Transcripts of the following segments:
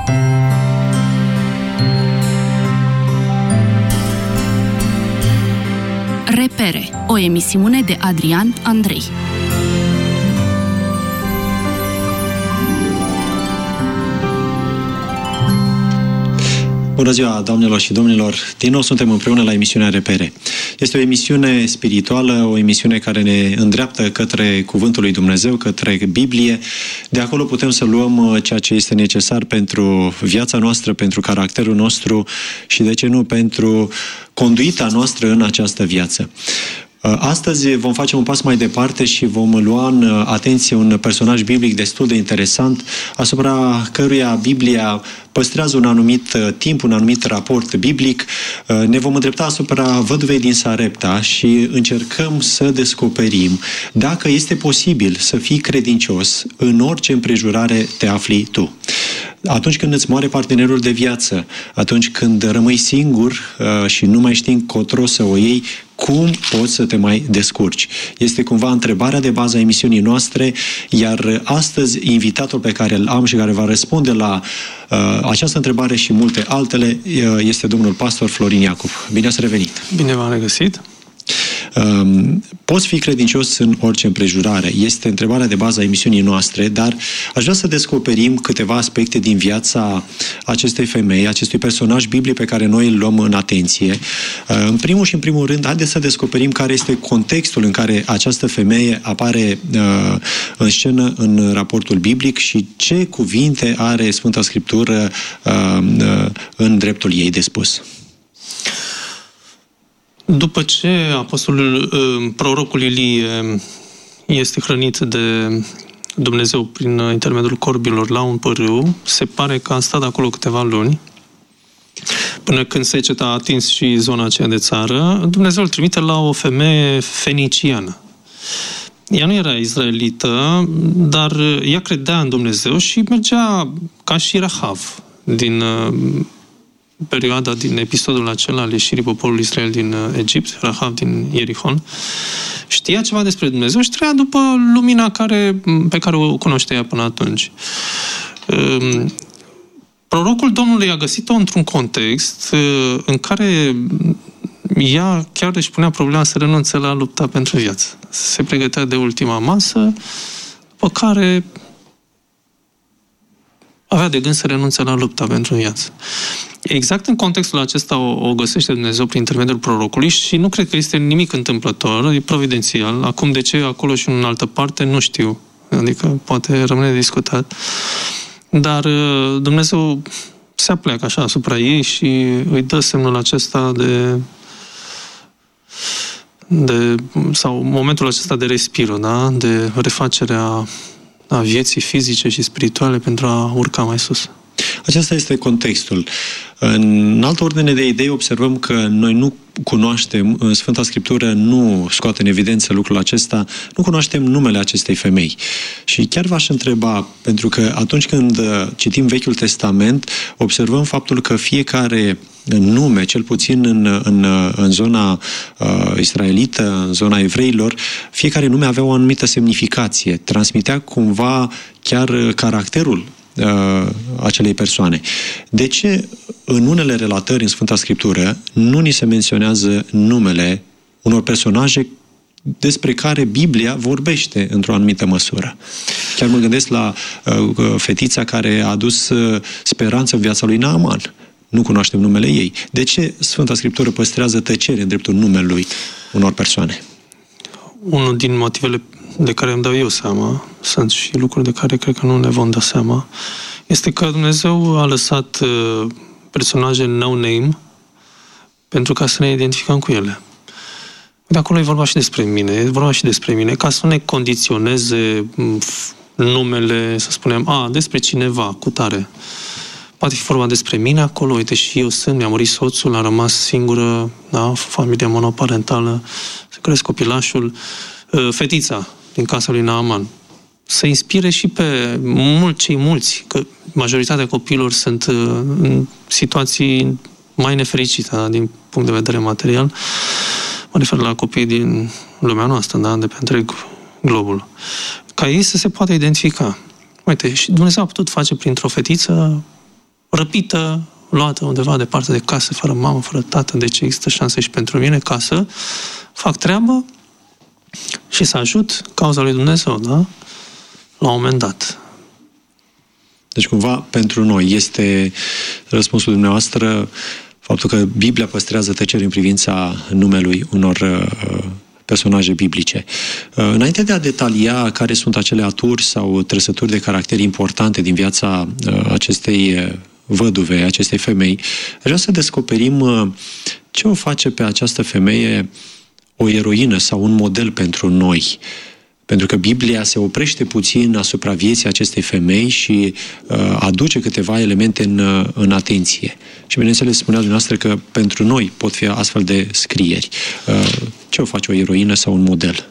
Repere, o emisiune de Adrian Andrei. Bună ziua, doamnelor și domnilor! Din nou suntem împreună la emisiunea Repere. Este o emisiune spirituală, o emisiune care ne îndreaptă către Cuvântul lui Dumnezeu, către Biblie. De acolo putem să luăm ceea ce este necesar pentru viața noastră, pentru caracterul nostru și, de ce nu, pentru conduita noastră în această viață. Astăzi vom face un pas mai departe și vom lua în atenție un personaj biblic destul de interesant, asupra căruia Biblia păstrează un anumit timp, un anumit raport biblic. Ne vom îndrepta asupra văduvei din Sarepta și încercăm să descoperim dacă este posibil să fii credincios în orice împrejurare te afli tu. Atunci când îți moare partenerul de viață, atunci când rămâi singur și nu mai știi încotro să o iei, cum poți să te mai descurci? Este cumva întrebarea de bază a emisiunii noastre, iar astăzi invitatul pe care îl am și care va răspunde la această întrebare și multe altele este domnul pastor Florin Iacob. Bine ați revenit! Bine v-am regăsit! Poți fi credincios în orice împrejurare? Este întrebarea de bază a emisiunii noastre, dar aș vrea să descoperim câteva aspecte din viața acestei femei, acestui personaj biblic pe care noi îl luăm în atenție. În primul rând, haideți să descoperim care este contextul în care această femeie apare în scenă în raportul biblic și ce cuvinte are Sfânta Scriptură în dreptul ei de spus. După ce prorocul Ilie este hrănit de Dumnezeu prin intermediul corbilor la un pârâu, se pare că a stat acolo câteva luni, până când seceta a atins și zona aceea de țară, Dumnezeu îl trimite la o femeie feniciană. Ea nu era izraelită, dar ea credea în Dumnezeu și mergea ca și Rahav din perioada din episodul acela al ieșirii poporului Israel din Egipt, Rahav din Ierihon, știa ceva despre Dumnezeu și trăia după lumina pe care o cunoștea până atunci. Prorocul Domnului a găsit-o într-un context în care ea chiar își punea problema să renunțe la lupta pentru viață. Se pregătea de ultima masă, după care avea de gând să renunțe la lupta pentru viață. Exact în contextul acesta o găsește Dumnezeu prin intermediul prorocului și nu cred că este nimic întâmplător, e providențial. Acum de ce acolo și în altă parte, nu știu. Adică poate rămâne de discutat. Dar Dumnezeu se apleacă așa asupra ei și îi dă semnul acesta sau momentul acesta de respiro, da? De refacerea a vieții fizice și spirituale pentru a urca mai sus. Acesta este contextul. În altă ordine de idei observăm că noi nu cunoaștem, în Sfânta Scriptură nu scoate în evidență lucrul acesta, nu cunoaștem numele acestei femei. Și chiar v-aș întreba, pentru că atunci când citim Vechiul Testament, observăm faptul că fiecare nume, cel puțin în zona israelită, în zona evreilor, fiecare nume avea o anumită semnificație, transmitea cumva chiar caracterul acelei persoane. De ce în unele relatări în Sfânta Scriptură nu ni se menționează numele unor personaje despre care Biblia vorbește într-o anumită măsură? Chiar mă gândesc la fetița care a adus speranță în viața lui Naaman. Nu cunoaștem numele ei. De ce Sfânta Scriptură păstrează tăcere în dreptul numelui unor persoane? Unul din motivele de care îmi dau eu seama, sunt și lucruri de care cred că nu ne vom da seama, este că Dumnezeu a lăsat personaje no-name pentru ca să ne identificăm cu ele. De acolo e vorba și despre mine, ca să nu ne condiționeze numele, să spunem, despre cineva, cu tare. Poate fi vorba despre mine acolo, uite, și eu mi-a murit soțul, am rămas singură, da, familia monoparentală, să cresc copilașul, fetița din casa lui Naaman. Să inspire și pe cei mulți, că majoritatea copiilor sunt în situații mai nefericite, da, din punct de vedere material. Mă refer la copiii din lumea noastră, da, de pe întreg globul. Ca ei să se poată identifica. Uite, și Dumnezeu a putut face printr-o fetiță răpită, luată undeva departe de casă, fără mamă, fără tată, deci există șanse și pentru mine ca să fac treabă și să ajut cauza lui Dumnezeu, da? La un moment dat. Deci cumva pentru noi este răspunsul dumneavoastră faptul că Biblia păstrează tăcere în privința numelui unor personaje biblice. Înainte de a detalia care sunt acele aturi sau trăsături de caracter importante din viața acestei văduve, acestei femei, vreau să descoperim ce o face pe această femeie o eroină sau un model pentru noi. Pentru că Biblia se oprește puțin asupra vieții acestei femei și aduce câteva elemente în atenție. Și bineînțeles spunea dumneavoastră că pentru noi pot fi astfel de scrieri. Ce o face o eroină sau un model?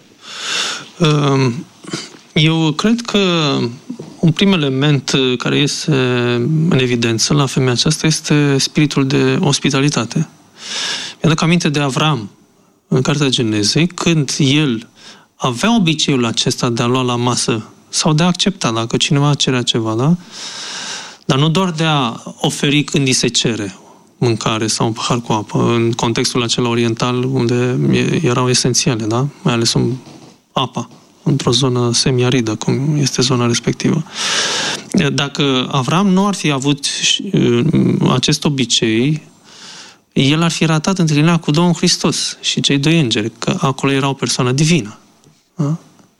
Eu cred că un prim element care iese în evidență la femeia aceasta este spiritul de ospitalitate. Mi-aduc aminte de Avram în Cartea Genezei, când el avea obiceiul acesta de a lua la masă sau de a accepta dacă cineva cerea ceva, da? Dar nu doar de a oferi când îi se cere mâncare sau un pahar cu apă, în contextul acela oriental unde erau esențiale, da? Mai ales apa, într-o zonă semiaridă, cum este zona respectivă. Dacă Avram nu ar fi avut acest obicei, el ar fi ratat întâlnirea cu Domnul Hristos și cei doi îngeri, că acolo era o persoană divină. Da?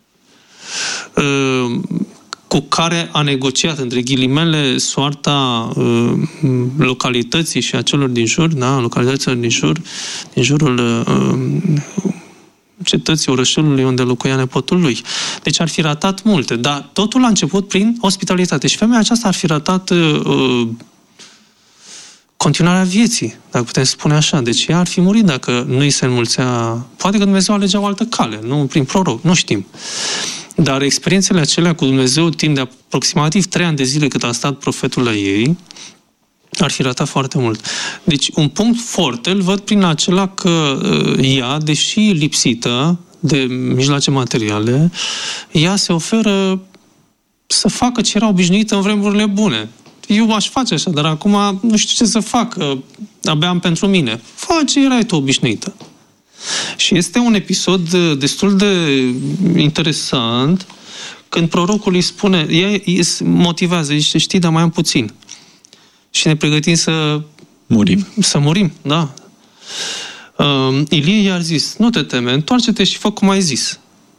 Cu care a negociat, între ghilimele, soarta localității și a celor din jur, da? Localităților din jurul cetății, orășelului unde locuia nepotul lui. Deci ar fi ratat multe, dar totul a început prin ospitalitate. Și femeia aceasta ar fi ratat continuarea vieții, dacă putem spune așa. Deci ea ar fi murit dacă nu îi se înmulțea. Poate că Dumnezeu alegea o altă cale, nu prin proroc, nu știm. Dar experiențele acelea cu Dumnezeu timp de aproximativ 3 ani de zile cât a stat profetul la ei, ar fi ratat foarte mult. Deci un punct foarte îl văd prin acela că ea, deși lipsită de mijloace materiale, ea se oferă să facă ce era obișnuită în vremurile bune. Eu aș face așa, dar acum nu știu ce să fac, abia am pentru mine. Fă ce erai tu obișnuită. Și este un episod destul de interesant când prorocul îi spune, ea îi motivează, zice, știi, dar mai am puțin. Și ne pregătim să murim, da. Ilie i-a zis, nu te teme, întoarce-te și fă cum ai zis.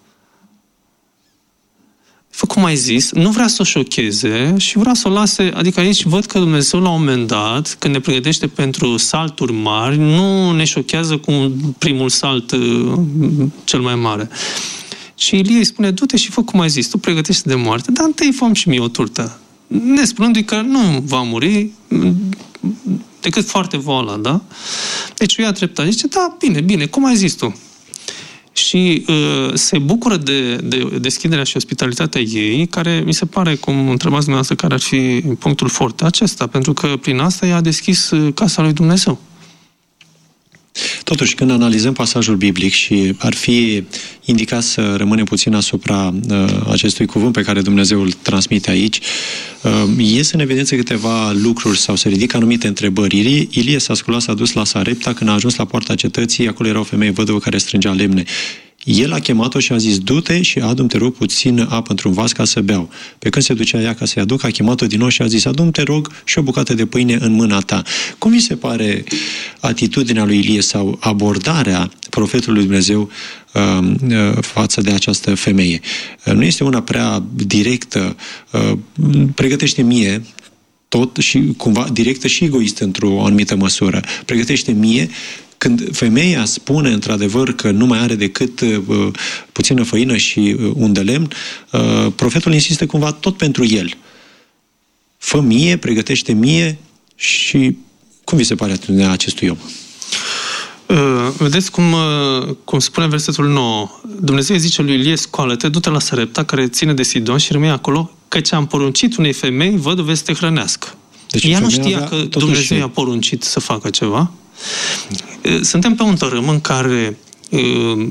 Fă cum ai zis, nu vrea să o șocheze și vrea să o lase, adică aici văd că Dumnezeu la un moment dat, când ne pregătește pentru salturi mari, nu ne șochează cu primul salt cel mai mare. Și Ilie îi spune, du-te și fă cum ai zis, tu pregătește de moarte, dar întâi fă-mi și mie o turtă. Ne spunându-i că nu va muri decât foarte voala, da? Deci eu ia treptat. Zice, da, bine, cum ai zis tu? Și se bucură de deschiderea și ospitalitatea ei, care mi se pare, cum întrebați dumneavoastră, care ar fi punctul forte acesta, pentru că prin asta ea a deschis casa lui Dumnezeu. Totuși, când analizăm pasajul biblic și ar fi indicat să rămânem puțin asupra acestui cuvânt pe care Dumnezeu îl transmite aici, ies în evidență câteva lucruri sau se ridică anumite întrebări. Ilie s-a sculat, s-a dus la Sarepta, când a ajuns la poarta cetății, acolo era o femeie văduvă care strângea lemne. El a chemat-o și a zis, du-te și adu-mi, te rog, puțin apă într-un vas ca să beau. Pe când se ducea ea ca să-i aducă, a chemat-o din nou și a zis, adu-mi, te rog, și o bucată de pâine în mâna ta. Cum vi se pare atitudinea lui Ilie sau abordarea profetului Dumnezeu față de această femeie? Nu este una prea directă, pregătește mie, tot și cumva directă și egoistă într-o anumită măsură. Pregătește mie. Când femeia spune într-adevăr că nu mai are decât puțină făină și un de lemn, profetul insistă cumva tot pentru el. Fă mie, pregătește mie și cum vi se pare atitudinea acestui om? Vedeți cum spune versetul 9. Dumnezeu zice lui Ilie, scoală-te, du-te la Sarepta care ține de Sidon și rămâi acolo, căci am poruncit unei femei văduve să te hrănească. Deci ea nu știa că Dumnezeu i-a poruncit să facă ceva. Suntem pe un tărâm în care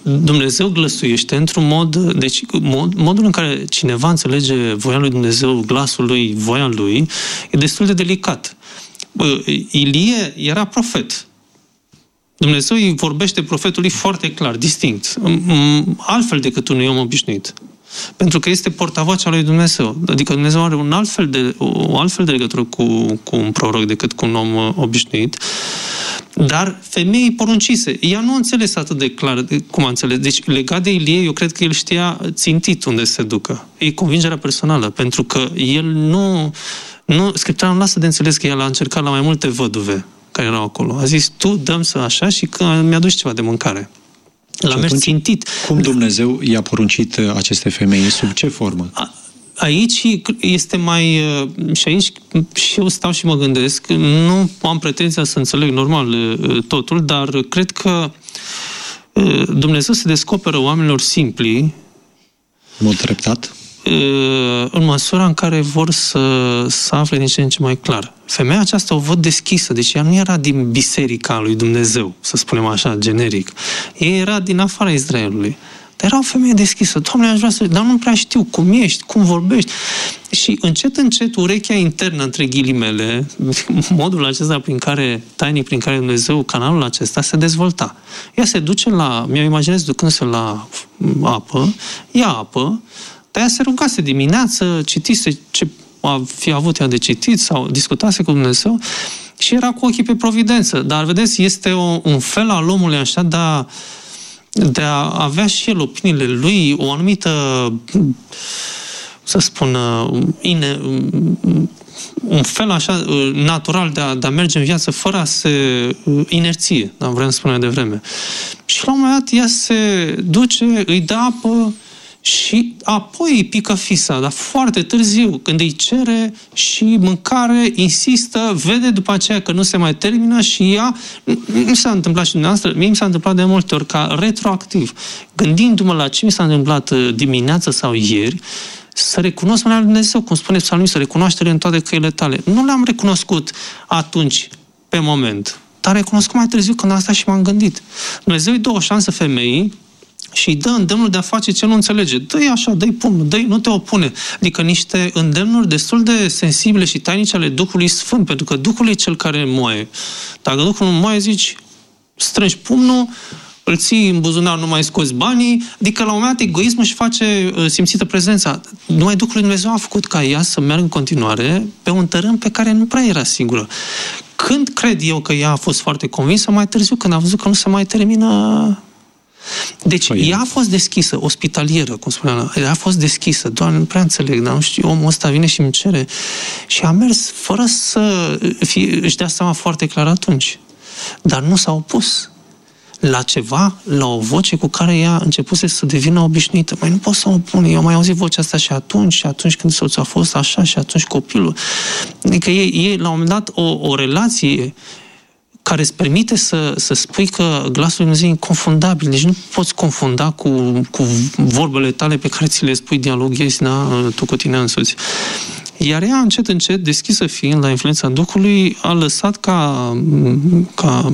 Dumnezeu glăsuiește într-un mod... Deci modul în care cineva înțelege voia lui Dumnezeu, glasul lui, voia lui, e destul de delicat. Ilie era profet. Dumnezeu îi vorbește profetului foarte clar, distinct, altfel decât unui om obișnuit. Pentru că este portavocea lui Dumnezeu. Adică Dumnezeu are o altfel de legătură cu un proroc decât cu un om obișnuit. Dar femeii poruncise. Ea nu a înțeles atât de clar cum a înțeles. Deci, legat de Ilie, eu cred că el știa țintit unde se ducă. E convingerea personală, pentru că el nu Scriptura nu lasă de înțeles că el a încercat la mai multe văduve care erau acolo. A zis, tu dăm să așa și că mi-aduci ceva de mâncare. L-a mers țintit. Cum Dumnezeu i-a poruncit aceste femei? Sub ce formă? Aici este mai... Și aici și eu stau și mă gândesc, nu am pretenția să înțeleg normal totul, dar cred că Dumnezeu se descoperă oamenilor simpli în mod treptat? În măsura în care vor să afle din ce în ce mai clar. Femeia aceasta o văd deschisă, deci ea nu era din biserica lui Dumnezeu, să spunem așa, generic. Ea era din afara Israelului. Dar era o femeie deschisă. Doamne, aș vrea dar nu prea știu cum ești, cum vorbești. Și încet, urechea internă, între ghilimele, modul acesta tainic prin care Dumnezeu, canalul acesta, se dezvolta. Ea se duce mi-o imaginez ducându-se la apă, ia apă, dar ea se rugase dimineață, citise ce fi avut ea de citit sau discutase cu Dumnezeu și era cu ochii pe providență. Dar, vedeți, este un fel al omului așa de a avea și el opiniile lui, o anumită, să spun, un fel așa natural de a merge în viață fără a se inerție, vreau să spun mai devreme. Și la un moment dat ea se duce, îi dă apă și apoi îi pică fisa, dar foarte târziu, când îi cere și mâncare, insistă, vede după aceea că nu se mai termină și ea, nu s-a întâmplat și dumneavoastră, mie mi s-a întâmplat de multe ori, ca retroactiv, gândindu-mă la ce mi s-a întâmplat dimineața sau ieri, să recunosc mâna lui Dumnezeu, cum spune psalmistul, să recunoaște-le în toate căile tale. Nu le-am recunoscut atunci, pe moment, dar recunosc mai târziu când am stat și m-am gândit. Dumnezeu îi dă o șansă femeii și îi dă îndemnul de a face ce nu înțelege. Dă-i așa, dă-i pumnul, dă-i, nu te opune. Adică niște îndemnuri destul de sensibile și tainice ale Duhului Sfânt, pentru că Duhul e cel care moaie. Dacă Duhul nu moaie, zici, strângi pumnul, îl ții în buzunar, nu mai scoți banii, adică la un moment dat egoismul își face simțită prezența. Numai Duhul lui Dumnezeu a făcut ca ea să meargă în continuare pe un tărâm pe care nu prea era sigură. Când cred eu că ea a fost foarte convinsă? Mai târziu, când a văzut că nu se mai termină. Deci ea a fost deschisă, ospitalieră, cum spuneam, ea a fost deschisă, Doamne, nu prea înțeleg, dar nu știu, omul ăsta vine și îmi cere. Și a mers fără să își dea seama foarte clar atunci. Dar nu s-a opus la ceva, la o voce cu care ea începuse să devină obișnuită. Mai nu pot să mă opun, eu am mai auzit vocea asta și atunci când soțul a fost așa și atunci copilul. Adică e la un moment dat o relație care îți permite să spui că glasul lui Dumnezeu e inconfundabil. Deci nu poți confunda cu vorbele tale pe care ți le spui, dialoghezi, tu cu tine însuți. Iar ea, încet, deschisă fiind la influența Duhului, a lăsat ca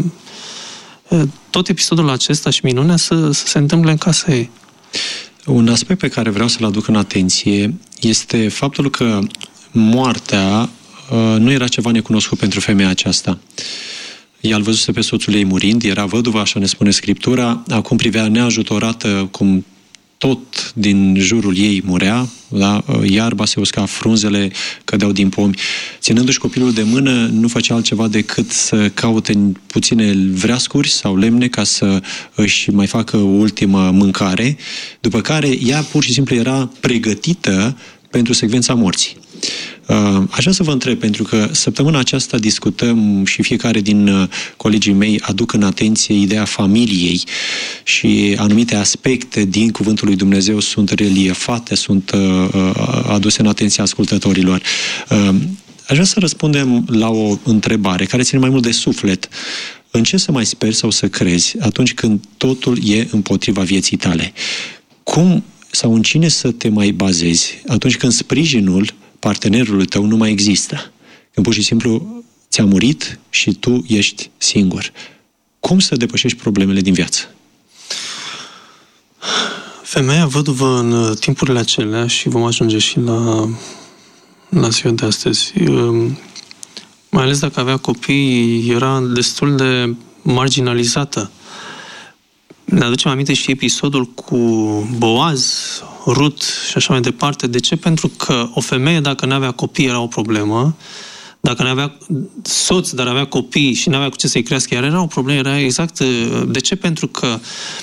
tot episodul acesta și minunea să se întâmple în casa ei. Un aspect pe care vreau să-l aduc în atenție este faptul că moartea nu era ceva necunoscut pentru femeia aceasta. Ea îl văzuse pe soțul ei murind, era văduvă, așa ne spune Scriptura, acum privea neajutorată cum tot din jurul ei murea, da? Iarba se usca, frunzele cădeau din pomi. Ținându-și copilul de mână, nu făcea altceva decât să caute puține vreascuri sau lemne ca să își mai facă o ultimă mâncare, după care ea pur și simplu era pregătită pentru secvența morții. Aș vrea să vă întreb, pentru că săptămâna aceasta discutăm și fiecare din colegii mei aduc în atenție ideea familiei și anumite aspecte din Cuvântul lui Dumnezeu sunt reliefate, sunt aduse în atenția ascultătorilor. Aș vrea să răspundem la o întrebare care ține mai mult de suflet. În ce să mai speri sau să crezi atunci când totul e împotriva vieții tale? Cum sau în cine să te mai bazezi atunci când sprijinul partenerului tău nu mai există? Când pur și simplu ți-a murit și tu ești singur. Cum să depășești problemele din viață? Femeia văduvă în timpurile acelea, și vom ajunge și la ziua de astăzi, mai ales dacă avea copii, era destul de marginalizată. Ne aducem aminte și episodul cu Boaz, Rut și așa mai departe. De ce? Pentru că o femeie, dacă nu avea copii, era o problemă. Dacă nu avea soț, dar avea copii și nu avea cu ce să-i crească, iar era o problemă. Era exact... De ce? Pentru că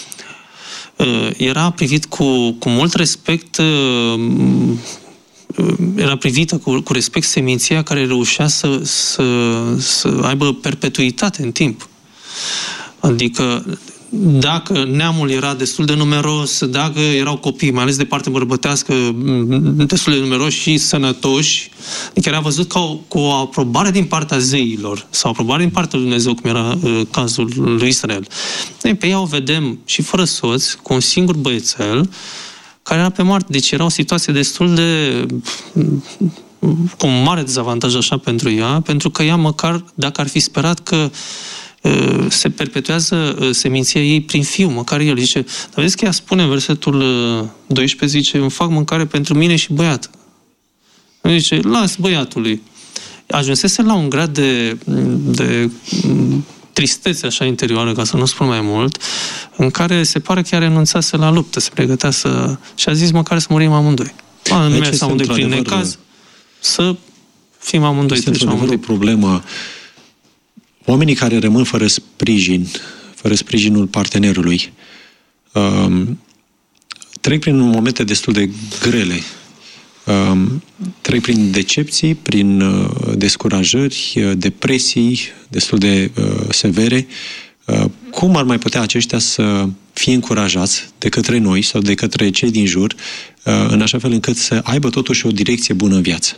era privit cu mult respect, era privită cu respect seminția care reușea să aibă perpetuitate în timp. Adică dacă neamul era destul de numeros, dacă erau copii, mai ales de parte bărbătească, destul de numeroși și sănătoși, adică era văzut cu o aprobare din partea zeilor sau aprobare din partea lui Dumnezeu, cum era cazul lui Israel. Pe ea o vedem și fără soț, cu un singur băiețel, care era pe moarte. Deci era o situație destul de... cu un mare dezavantaj așa pentru ea, pentru că ea măcar, dacă ar fi sperat că se perpetuează seminția ei prin fiu, măcar el. Zice, dar vedeți că ea spune în versetul 12, zice, îmi fac mâncare pentru mine și băiat. Zice, las băiatului. Ajunsese la un grad de tristețe așa interioară, ca să nu spun mai mult, în care se pare că ea renunțase la luptă, se pregătea și a zis măcar să murim amândoi. Nu merg amândoi prin necaz, să fim amândoi. Este într-adevăr o problemă. Oamenii care rămân fără sprijinul partenerului, trec prin momente destul de grele. Trec prin decepții, prin descurajări, depresii destul de severe. Cum ar mai putea aceștia să fie încurajați de către noi sau de către cei din jur, în așa fel încât să aibă totuși o direcție bună în viață?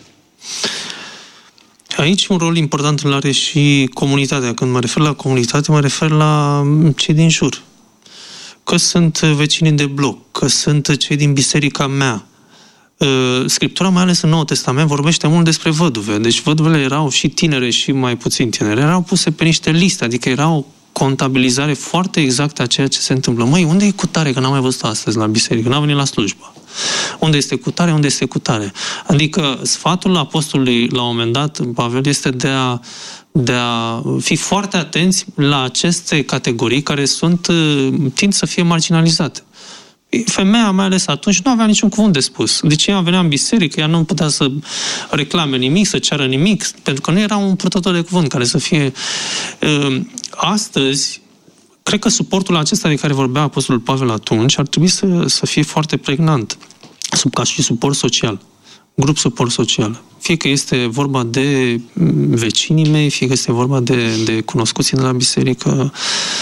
Aici un rol important îl are și comunitatea. Când mă refer la comunitate, mă refer la cei din jur. Că sunt vecinii de bloc, că sunt cei din biserica mea. Scriptura, mai ales în Noul Testament, vorbește mult despre văduve. Deci văduvele erau și tinere și mai puțin tinere. Erau puse pe niște liste, adică era o contabilizare foarte exactă a ceea ce se întâmplă. Măi, unde e cutare? Că n-am mai văzut astăzi la biserică, n-am venit la slujbă. Unde este cutare? Unde este cutare? Adică sfatul apostolului la un moment dat, Pavel, este de a fi foarte atenți la aceste categorii care tind să fie marginalizate. Femeia, mai ales atunci, nu avea niciun cuvânt de spus. Deci ea venea în biserică, ea nu putea să reclame nimic, să ceară nimic, pentru că nu era un purtător de cuvânt care să fie... Astăzi, cred că suportul acesta de care vorbea apostolul Pavel atunci ar trebui să fie foarte pregnant, ca și suport social, grup suport social. Fie că este vorba de vecinii mei, fie că este vorba de cunoscuții de la biserică,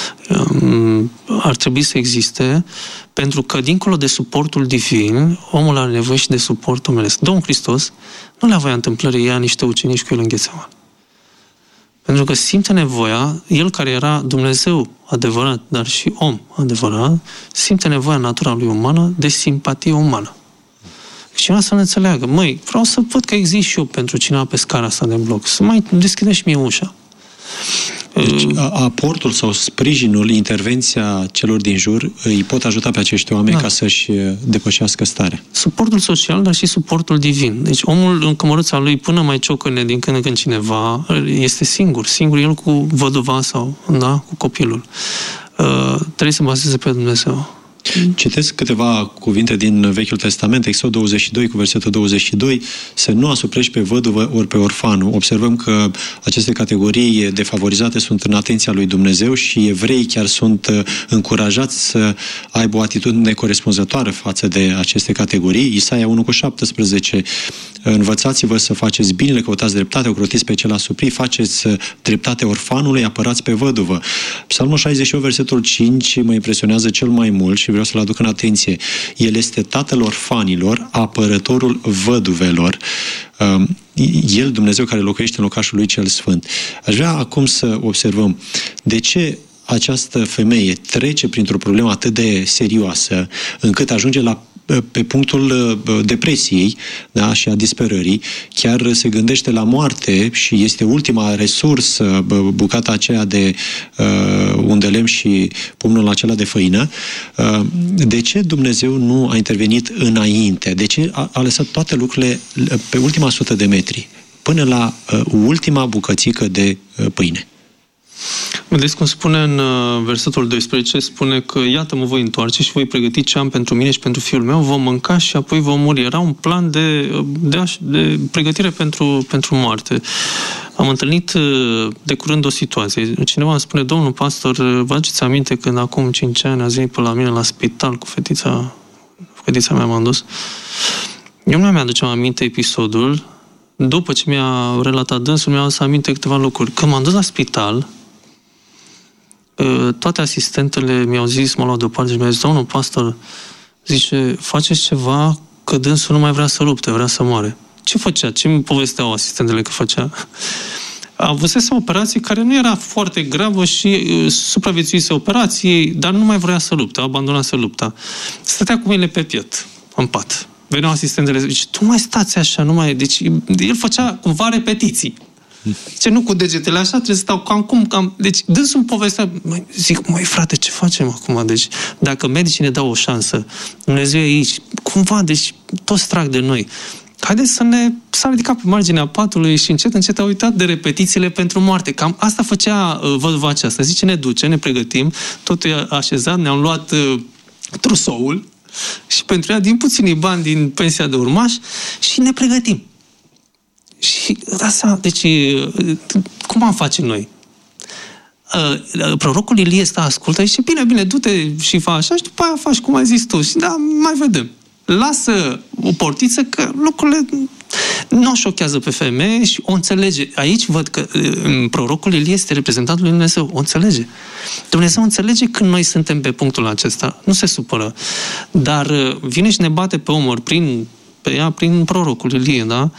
ar trebui să existe, pentru că dincolo de suportul divin, omul are nevoie și de suport omenesc. Domnul Hristos nu le avea întâmplării, ia niște ucenici cu el în Ghețeman. Pentru că simte nevoia, el care era Dumnezeu adevărat, dar și om adevărat, simte nevoia în natura lui umană de simpatie umană. Cineva să ne înțeleagă, măi, vreau să văd că exist și eu pentru cineva pe scara asta de bloc, să mai deschide și mie ușa. Deci, aportul sau sprijinul, intervenția celor din jur îi pot ajuta pe acești oameni ca să-și depășească starea. Suportul social, dar și suportul divin. Deci omul în cămăruța lui, până mai ciocăne din când în când cineva, este singur el cu văduva sau cu copilul. Trebuie să bazeze pe Dumnezeu. Citesc câteva cuvinte din Vechiul Testament, Exod 22 cu versetul 22, să nu asuprești pe văduvă ori pe orfanul. Observăm că aceste categorii defavorizate sunt în atenția lui Dumnezeu și evreii chiar sunt încurajați să aibă o atitudine corespunzătoare față de aceste categorii. Isaia 1 cu 17, învățați-vă să faceți binele, căutați dreptate, ocrotiți pe cel asuprit, faceți dreptate orfanului, apărați pe văduvă. Psalmul 68, versetul 5, mă impresionează cel mai mult și vreau să-l aduc în atenție. El este tatăl orfanilor, apărătorul văduvelor. El, Dumnezeu care locuiește în locașul lui cel sfânt. Aș vrea acum să observăm de ce această femeie trece printr-o problemă atât de serioasă încât ajunge la pe punctul depresiei, da, și a disperării, chiar se gândește la moarte și este ultima resursă, bucata aceea de un de lemn și pumnul acela de făină. De ce Dumnezeu nu a intervenit înainte? De ce a lăsat toate lucrurile pe ultima 100 de metri, până la ultima bucățică de pâine? Vedeți cum spune în versetul 12, spune că iată mă voi întoarce și voi pregăti ce am pentru mine și pentru fiul meu, vom mânca și apoi vom muri. Era un plan de pregătire pentru moarte. Am întâlnit de curând o situație. Cineva îmi spune, domnul pastor, vă aduceți aminte când acum 5 ani ați venit pe la mine la spital cu fetița mea m-am dus? Eu nu mi-aduceam aminte episodul. După ce mi-a relatat dânsul, mi-a adus aminte câteva lucruri. Când m-am dus la spital, toate asistentele mi-au zis, m-au luat deoparte și mi-au zis, domnul pastor, zice, faceți ceva că dânsul nu mai vrea să lupte, vrea să moare. Ce făcea? Ce îmi povesteau asistentele că făcea? Avusese o operație care nu era foarte gravă și supraviețuise operației, dar nu mai vrea să lupte, abandonase lupta. Stătea cu mâinile pe piept, în pat. Veneau asistentele, zice, tu mai stați așa, nu mai... Deci el făcea cumva repetiții. Ce nu cu degetele așa, trebuie să stau cam... Deci dânsul îmi povestea, zic, măi frate, ce facem acum? Deci dacă medicii ne dau o șansă, Dumnezeu e aici, cumva, deci toți trag de noi. Haideți s-a ridicat pe marginea patului și încet a uitat de repetițiile pentru moarte. Cam asta făcea văduva aceasta. Zice, ne duce, ne pregătim, totul e așezat, ne-am luat trusoul și pentru ea din puținii bani din pensia de urmaș și ne pregătim. Și asta, deci, cum am face noi? Prorocul Ilie ascultă și zice, bine, du-te și fă așa și după aia faci cum ai zis tu. Și da, mai vedem. Lasă o portiță că lucrurile nu o șochează pe femeie și o înțelege. Aici văd că prorocul Ilie este reprezentantul lui Dumnezeu. O înțelege. Dumnezeu înțelege când noi suntem pe punctul acesta. Nu se supără. Dar vine și ne bate pe umăr prin prorocul Ilie, da?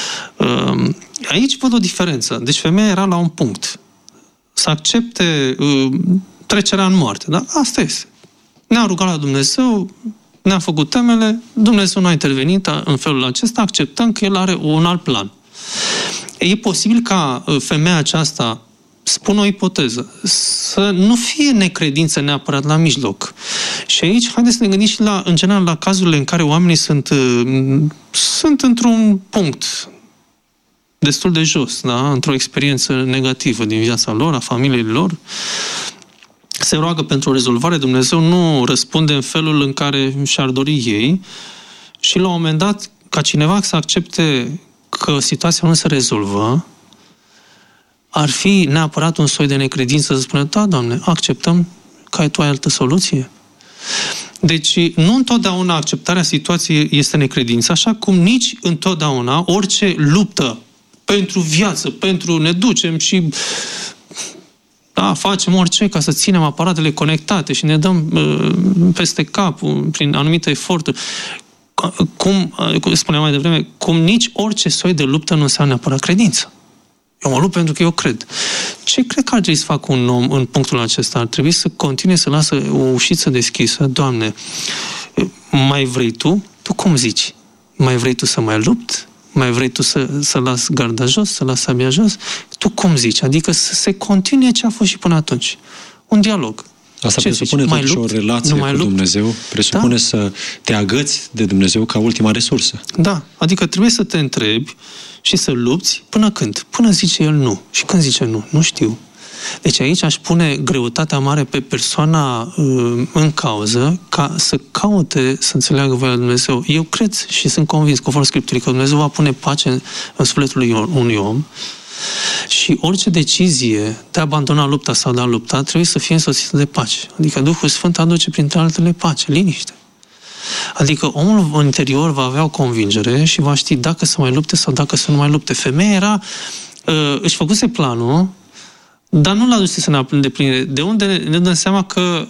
Aici văd o diferență. Deci femeia era la un punct. Să accepte trecerea în moarte. Da? Asta este. Ne-a rugat la Dumnezeu, ne-a făcut temele, Dumnezeu nu a intervenit în felul acesta, acceptăm că El are un alt plan. E posibil ca femeia aceasta, spun o ipoteză, să nu fie necredință neapărat la mijloc. Și aici, haideți să ne gândim și în general la cazurile în care oamenii sunt într-un punct destul de jos, da? Într-o experiență negativă din viața lor, a familiei lor, se roagă pentru o rezolvare, Dumnezeu nu răspunde în felul în care și-ar dori ei și la un moment dat, ca cineva să accepte că situația nu se rezolvă, ar fi neapărat un soi de necredință să spună, da, Doamne, acceptăm că Tu ai altă soluție. Deci, nu întotdeauna acceptarea situației este necredință, așa cum nici întotdeauna orice luptă pentru viață, pentru ne ducem și facem orice ca să ținem aparatele conectate și ne dăm peste cap prin anumite eforturi. Cum spuneam mai devreme, cum nici orice soi de luptă nu înseamnă neapărat credință. Eu mă lupt pentru că eu cred. Ce cred că ar trebui să facă un om în punctul acesta? Ar trebui să continue să lasă o ușiță deschisă. Doamne, mai vrei Tu? Tu cum zici? Mai vrei Tu să mai lupt? Mai vrei Tu să las garda jos, să las sabia jos? Tu cum zici? Adică să se continue ce a fost și până atunci. Un dialog. Asta presupune totuși o relație cu Dumnezeu, presupune să te agăți de Dumnezeu ca ultima resursă. Da, adică trebuie să te întrebi și să lupți până când? Până zice El nu. Și când zice nu? Nu știu. Deci aici aș pune greutatea mare pe persoana în cauză ca să caute să înțeleagă voia lui Dumnezeu. Eu cred și sunt convins, conform Scripturii, că Dumnezeu va pune pace în sufletul unui om și orice decizie de a abandona lupta sau de a lupta trebuie să fie însoțită de pace. Adică Duhul Sfânt aduce printre altele pace, liniște. Adică omul în interior va avea o convingere și va ști dacă să mai lupte sau dacă să nu mai lupte. Femeia își făcuse planul, dar nu l-a dus să ne îndeplinire. De unde ne dăm seama că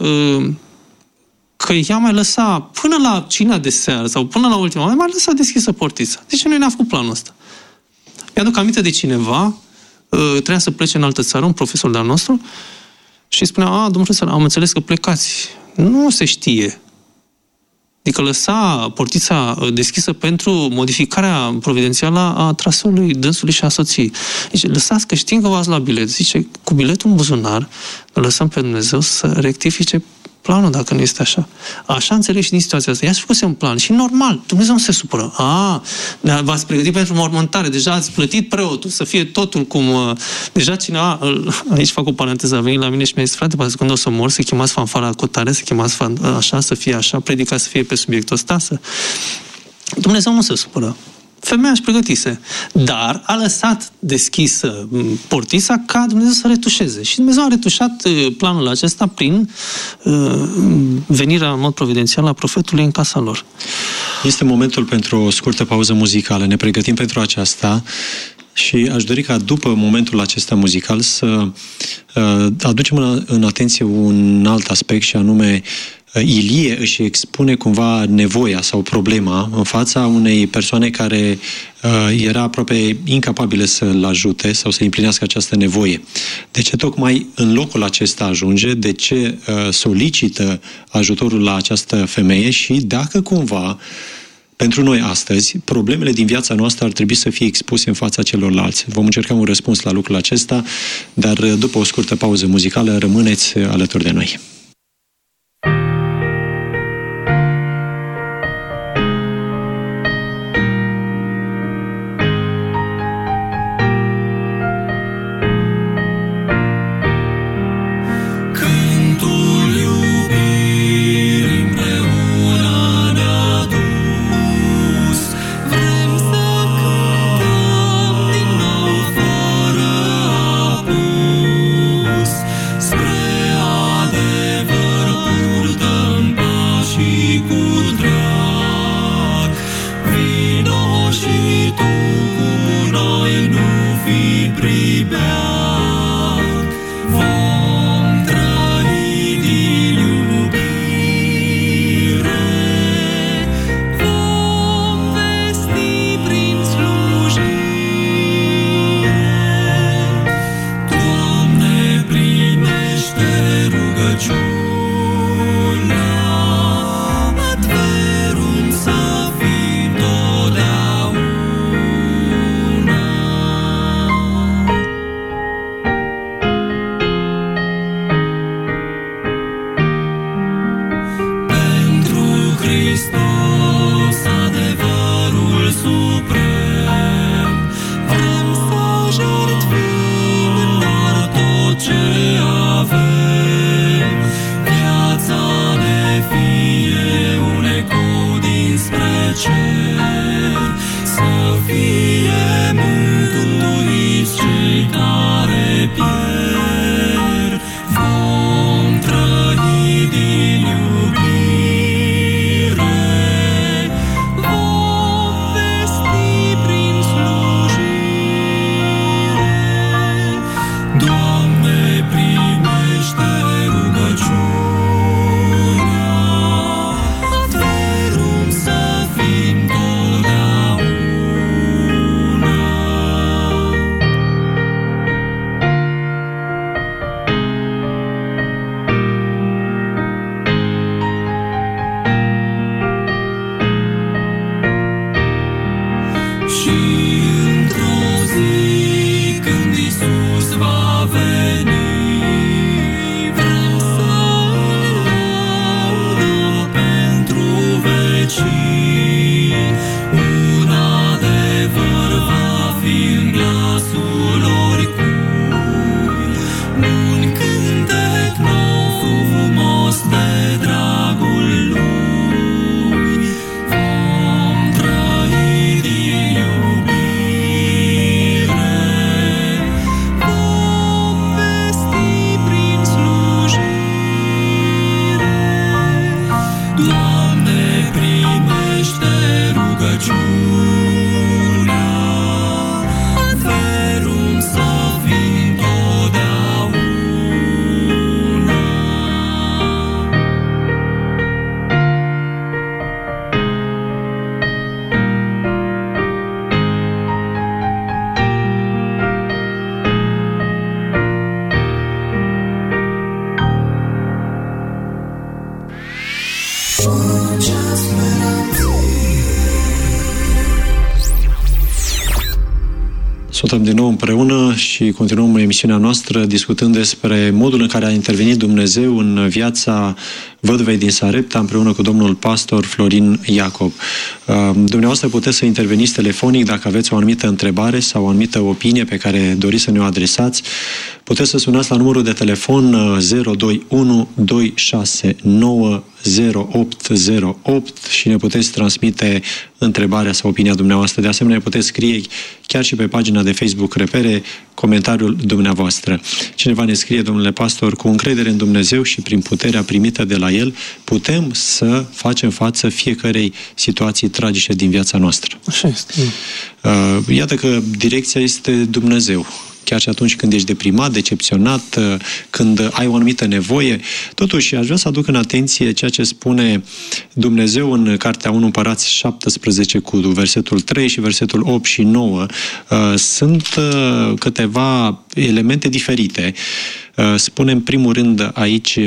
ea mai lăsa până la cina de seară sau până la ultima, mai lăsa deschisă portița. De ce nu ne-a făcut planul ăsta? Mi-aduc aminte de cineva, trebuia să plece în altă țară, un profesor de-al nostru, și spunea, domnul profesor, am înțeles că plecați. Nu se știe. Adică lăsa portița deschisă pentru modificarea providențială a traseului dânsului și a soției. Zice, lăsați că știm că v-ați luat bilet. Zice, cu biletul în buzunar, îl lăsăm pe Dumnezeu să rectifice planul, dacă nu este așa. Așa înțeleg și din situația asta. I-ați făcut un plan și normal, Dumnezeu nu se supără. V-ați pregătit pentru mormântare, deja ați plătit preotul, să fie totul cum... Deja cineva, aici fac o paranteză, a venit la mine și mi-a zis, frate, când o să mor, să chemați fanfara cu tare, să chemați așa, să fie așa, predica să fie pe subiectul ăsta, Dumnezeu nu se supără. Femeia își pregătise, dar a lăsat deschisă portița ca Dumnezeu să retușeze. Și Dumnezeu a retușat planul acesta prin venirea în mod providențial a profetului în casa lor. Este momentul pentru o scurtă pauză muzicală. Ne pregătim pentru aceasta și aș dori ca după momentul acesta muzical să aducem în atenție un alt aspect și anume Ilie își expune cumva nevoia sau problema în fața unei persoane care era aproape incapabilă să-l ajute sau să împlinească această nevoie. De ce tocmai în locul acesta ajunge? De ce solicită ajutorul la această femeie? Și dacă cumva pentru noi astăzi, problemele din viața noastră ar trebui să fie expuse în fața celorlalți. Vom încerca un răspuns la lucrul acesta, dar după o scurtă pauză muzicală rămâneți alături de noi. Suntem din nou împreună și continuăm emisiunea noastră discutând despre modul în care a intervenit Dumnezeu în viața văduvei din Sarepta împreună cu domnul pastor Florin Iacob. Dumneavoastră puteți să interveniți telefonic dacă aveți o anumită întrebare sau o anumită opinie pe care doriți să ne o adresați. Puteți să sunați la numărul de telefon 021 269 0808 și ne puteți transmite întrebarea sau opinia dumneavoastră. De asemenea, puteți scrie chiar și pe pagina de Facebook Repere comentariul dumneavoastră. Cineva ne scrie: domnule pastor, cu încredere în Dumnezeu și prin puterea primită de la El, putem să facem față fiecărei situații tragice din viața noastră. Așa este. Iată că direcția este Dumnezeu. Chiar și atunci când ești deprimat, decepționat, când ai o anumită nevoie. Totuși, aș vrea să aduc în atenție ceea ce spune Dumnezeu în Cartea 1 Împărați 17 cu versetul 3 și versetul 8 și 9. Sunt câteva elemente diferite. Spune în primul rând aici: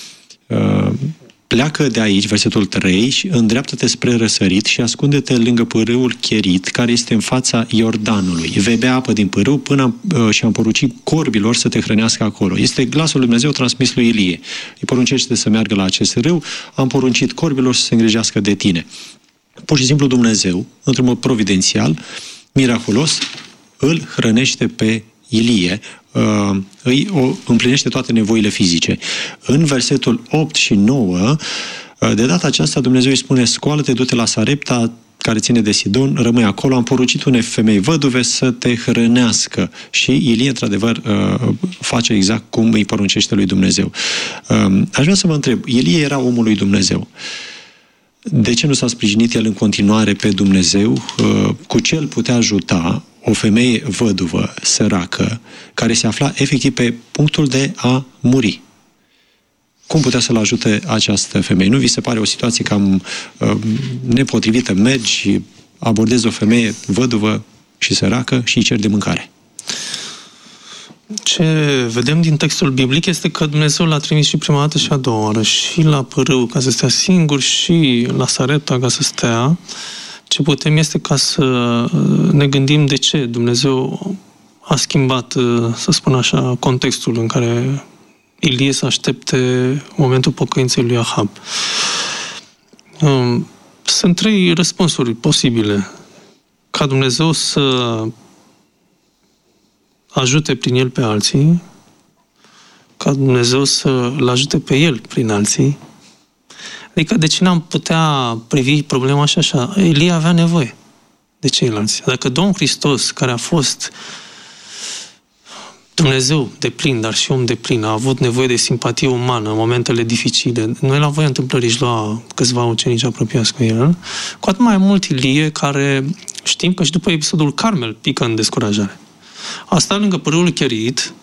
pleacă de aici, versetul 3, și îndreaptă-te spre răsărit și ascunde-te lângă pârâul Cherit, care este în fața Iordanului. Vei bea apă din pârâu până și am poruncit corbilor să te hrănească acolo. Este glasul lui Dumnezeu transmis lui Ilie. Îi poruncește să meargă la acest râu, am poruncit corbilor să se îngrijească de tine. Pur și simplu Dumnezeu, într-un mod providențial, miraculos, îl hrănește pe Ilie, îi împlinește toate nevoile fizice. În versetul 8 și 9, de data aceasta Dumnezeu îi spune: scoală-te, du-te la Sarepta, care ține de Sidon, rămâi acolo, am poruncit unei femei văduve să te hrănească. Și Ilie, într-adevăr, face exact cum îi poruncește lui Dumnezeu. Aș vrea să vă întreb, Ilie era omul lui Dumnezeu. De ce nu s-a sprijinit el în continuare pe Dumnezeu? Cu ce îl putea ajuta o femeie văduvă, săracă, care se afla efectiv pe punctul de a muri? Cum putea să-l ajute această femeie? Nu vi se pare o situație cam nepotrivită? Mergi și abordezi o femeie văduvă și săracă și îi ceri de mâncare. Ce vedem din textul biblic este că Dumnezeu l-a trimis și prima dată și a doua oară și la pârâu ca să stea singur și la Sarepta ca să stea. Ce putem este ca să ne gândim de ce Dumnezeu a schimbat, să spun așa, contextul în care Ilie să aștepte momentul pocăinței lui Ahab. Sunt 3 răspunsuri posibile. Ca Dumnezeu să ajute prin el pe alții, ca Dumnezeu să-l ajute pe el prin alții. Adică de ce n-am putea privi problema așa? Ilie avea nevoie de ceilalți. Dacă Domnul Hristos, care a fost Dumnezeu de plin, dar și om de plin, a avut nevoie de simpatie umană în momentele dificile, noi la voia întâmplării își lua câțiva ucenici apropiați cu el, cu atât mai mult Ilie, care știm că și după episodul Carmel pică în descurajare. A stat lângă pârâul Cherit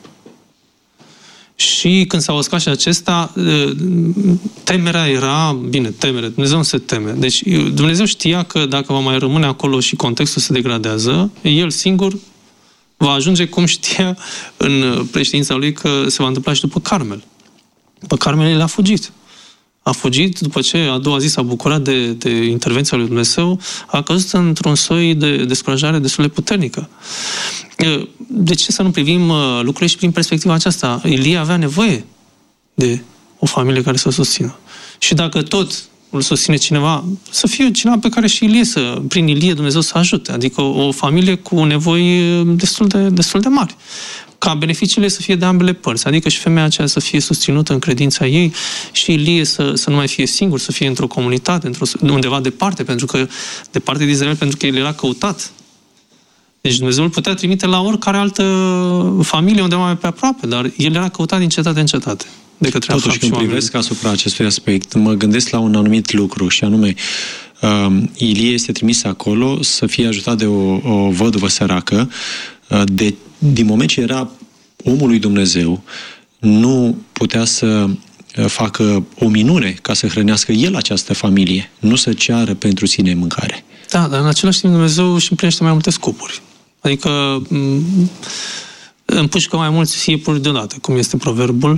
și când s-a uscat și acesta, temerea era, Dumnezeu nu se teme. Deci Dumnezeu știa că dacă va mai rămâne acolo și contextul se degradează, el singur va ajunge cum știa în președința lui că se va întâmpla și după Carmel. După Carmel el a fugit. A fugit după ce a doua zi s-a bucurat de intervenția lui Dumnezeu, a căzut într-un soi de descurajare destul de puternică. De ce să nu privim lucrurile și prin perspectiva aceasta? Ilie avea nevoie de o familie care să susțină. Și dacă tot îl susține cineva, să fie cineva pe care și Ilie prin Ilie Dumnezeu să ajute. Adică o familie cu nevoi destul de mari. Ca beneficiile să fie de ambele părți. Adică și femeia aceea să fie susținută în credința ei și Ilie să nu mai fie singur, să fie într-o comunitate, undeva departe, departe de Israel, pentru că el era căutat. Deci Dumnezeu îl putea trimite la oricare altă familie undeva mai pe aproape, dar el era căutat din cetate în cetate. Totuși, când privesc asupra acestui aspect, mă gândesc la un anumit lucru, și anume, Ilie este trimis acolo să fie ajutat de o văduvă săracă. Din moment ce era omul lui Dumnezeu, nu putea să facă o minune ca să hrănească el această familie, nu să ceară pentru sine mâncare. Da, dar în același timp Dumnezeu își împlinește mai multe scopuri. Adică împușcă mai mulți iepuri deodată, cum este proverbul.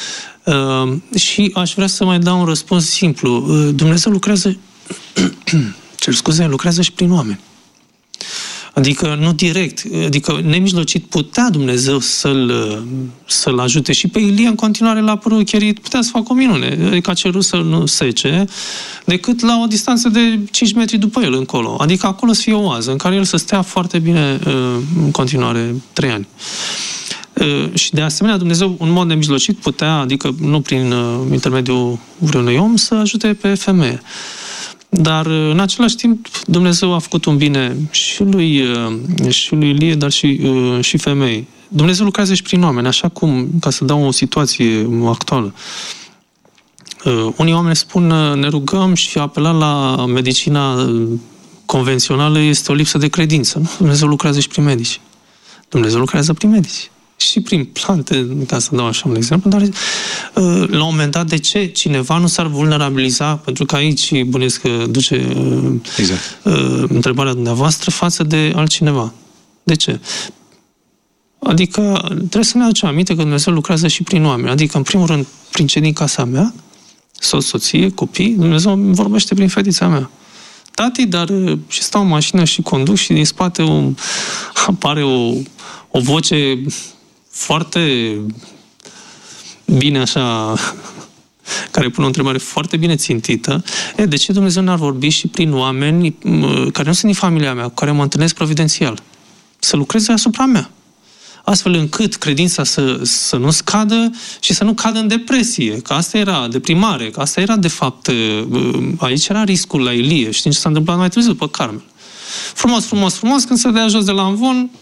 Și aș vrea să mai dau un răspuns simplu. Dumnezeu lucrează lucrează și prin oameni. Adică nu direct, adică nemijlocit putea Dumnezeu să-l ajute și pe Ilie în continuare la părul cherit, putea să facă o minune, adică a cerut să nu sece, decât la o distanță de 5 metri după el încolo. Adică acolo să fie o oază în care el să stea foarte bine în continuare 3 ani. Și de asemenea Dumnezeu în mod nemijlocit putea, adică nu prin intermediul vreunui om, să ajute pe femeie. Dar în același timp Dumnezeu a făcut un bine și lui Ilie, dar și femei. Dumnezeu lucrează și prin oameni, așa cum, ca să dau o situație actuală, unii oameni spun ne rugăm și apela la medicina convențională este o lipsă de credință. Nu? Dumnezeu lucrează și prin medici. Dumnezeu lucrează prin medici. Și prin plante, ca să dau așa un exemplu, dar la un moment dat, de ce cineva nu s-ar vulnerabiliza, pentru că aici bănuiesc că duce întrebarea dumneavoastră față de altcineva. De ce? Adică trebuie să ne aducem aminte că Dumnezeu lucrează și prin oameni. Adică, în primul rând, prin cei din casa mea, soție, copii, Dumnezeu vorbește prin fetița mea. Tati, dar și stau în mașină și conduc și din spate apare o voce foarte bine așa, care pune o întrebare foarte bine țintită. De ce Dumnezeu n-ar vorbi și prin oameni care nu sunt din familia mea, cu care mă întâlnesc providențial? Să lucreze asupra mea. Astfel încât credința să nu scadă și să nu cadă în depresie. Că asta era deprimare, că asta era de fapt, aici era riscul la Ilie. Știți ce s-a întâmplat mai târziu după Carmel? Frumos, când se dea jos de la amvon,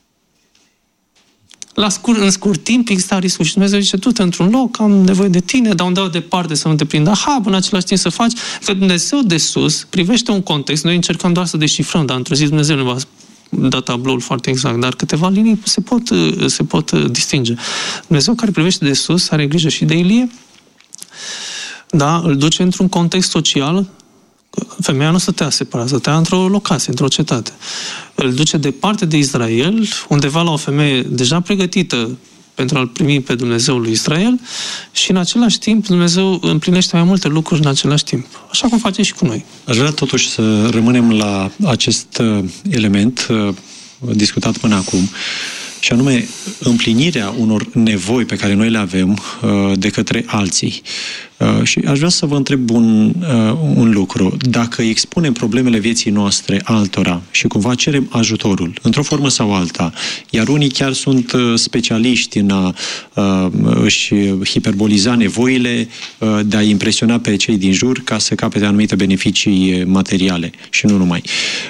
în scurt timp exista riscul și Dumnezeu zice, du-te într-un loc, am nevoie de tine, dar undeva departe să nu te prindă în același timp să faci, că Dumnezeu de sus privește un context, noi încercăm doar să deșifrăm, dar într-o zi Dumnezeu ne va da tabloul foarte exact, dar câteva linii se pot distinge. Dumnezeu care privește de sus are grijă și de Ilie, da, îl duce într-un context social. Femeia nu stătea separat, stătea într-o locație, într-o cetate. Îl duce departe de Israel, undeva la o femeie deja pregătită pentru a-L primi pe Dumnezeul lui Israel și în același timp Dumnezeu împlinește mai multe lucruri în același timp. Așa cum face și cu noi. Aș vrea totuși să rămânem la acest element discutat până acum, și anume împlinirea unor nevoi pe care noi le avem de către alții. Și aș vrea să vă întreb un lucru. Dacă expunem problemele vieții noastre altora și cumva cerem ajutorul, într-o formă sau alta, iar unii chiar sunt specialiști în a își hiperboliza nevoile, de a impresiona pe cei din jur ca să capete anumite beneficii materiale și nu numai.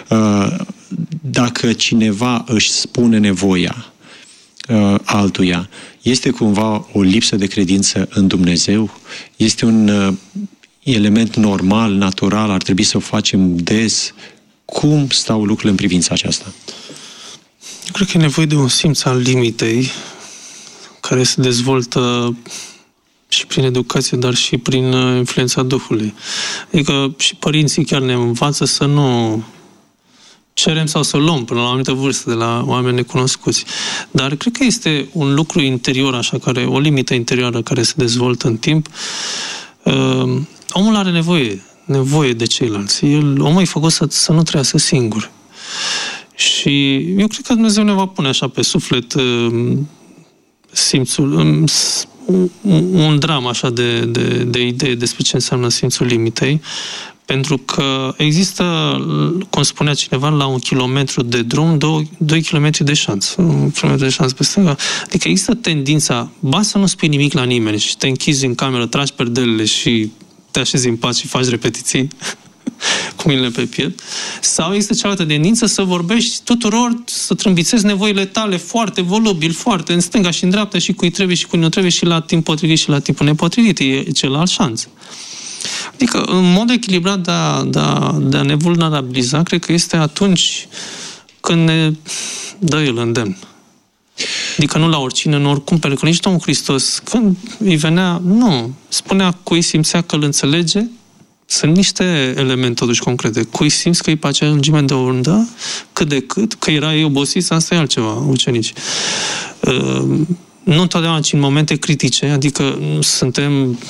Dacă cineva își spune nevoia altuia, este cumva o lipsă de credință în Dumnezeu? Este un element normal, natural, ar trebui să o facem des? Cum stau lucrurile în privința aceasta? Eu cred că e nevoie de un simț al limitei care se dezvoltă și prin educație, dar și prin influența Duhului. Adică și părinții chiar ne învață să nu cerem sau să luăm până la o anumită vârstă de la oameni necunoscuți. Dar cred că este un lucru interior, așa, o limită interioară care se dezvoltă în timp. Omul are nevoie de ceilalți. Omul e făcut să nu trăiască singur. Și eu cred că Dumnezeu ne va pune așa pe suflet simțul, un dram așa de idee despre ce înseamnă simțul limitei, pentru că există, cum spunea cineva, la 1 kilometru de drum, 2 kilometri de șanț. 1 kilometru de șanț pe stânga. Adică există tendința, să nu spui nimic la nimeni și te închizi în cameră, tragi perdelele și te așezi în pat și faci repetiții cu mâinile pe piept. Sau există cealaltă tendință să vorbești tuturor, să trâmbițezi nevoile tale foarte volubil, foarte în stânga și în dreapta și cui trebuie și cui nu trebuie și la timp potrivit și la timpul nepotrivit. E celălalt șanț. Adică, în mod echilibrat de a ne vulnerabiliza, cred că este atunci când ne dă El îndemn. Adică nu la oricine, nu oricum, pentru că nici Domnul Hristos, când îi venea, nu, spunea cui simțea că îl înțelege. Sunt niște elemente totuși concrete. Cui simți că e pe acea lungime de undă, cât de cât, că erai obosit, asta e altceva, ucenici. Nu întotdeauna, ci în momente critice, adică suntem